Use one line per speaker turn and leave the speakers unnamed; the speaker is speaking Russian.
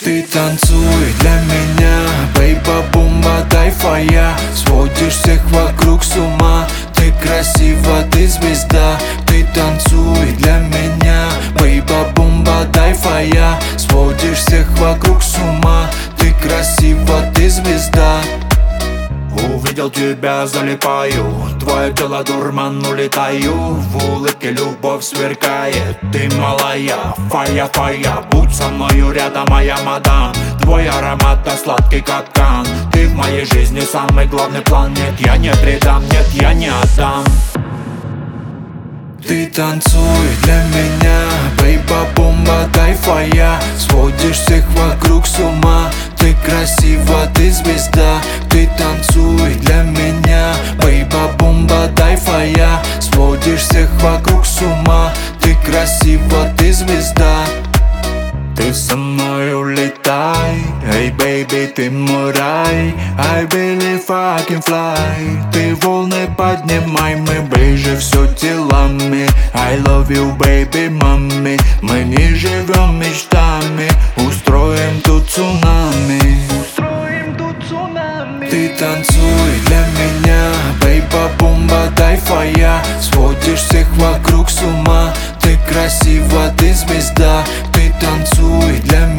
Ты танцуй для меня, бейба-бумба, дай фая. Сводишь всех вокруг с ума. Ты красива, ты звезда. Ты танцуй для меня, бейба-бумба, дай фая. Сводишь всех вокруг с ума. Ты красива, ты звезда. Увидел тебя, залипаю, твое тело дурман, улетаю. В улыбке любовь сверкает, ты малая, фая-фая. Будь со мною рядом, моя мадам. Твой аромат, да сладкий капкан. Ты в моей жизни самый главный план. Нет, я не предам, нет, я не отдам. Ты танцуй для меня, бейба-бумба, дай фая. Сводишь всех вокруг с ума. Ты красива, ты звезда. Ты танцуй для меня, бейба-бумба, дай фая. Сводишь всех вокруг с ума. Ты красива, ты звезда. Ты со мной улетай, эй, бэйби, ты мой рай. I believe I can fly. Ты волны поднимай, мы ближе все телами. I love you, baby, мами. Мы не живем мечтами, устроим тут цунами. Ты танцуй для меня, бейба-бумба, дай фая. Сводишь всех вокруг с ума. Ты красива, ты звезда. Ты танцуй для меня.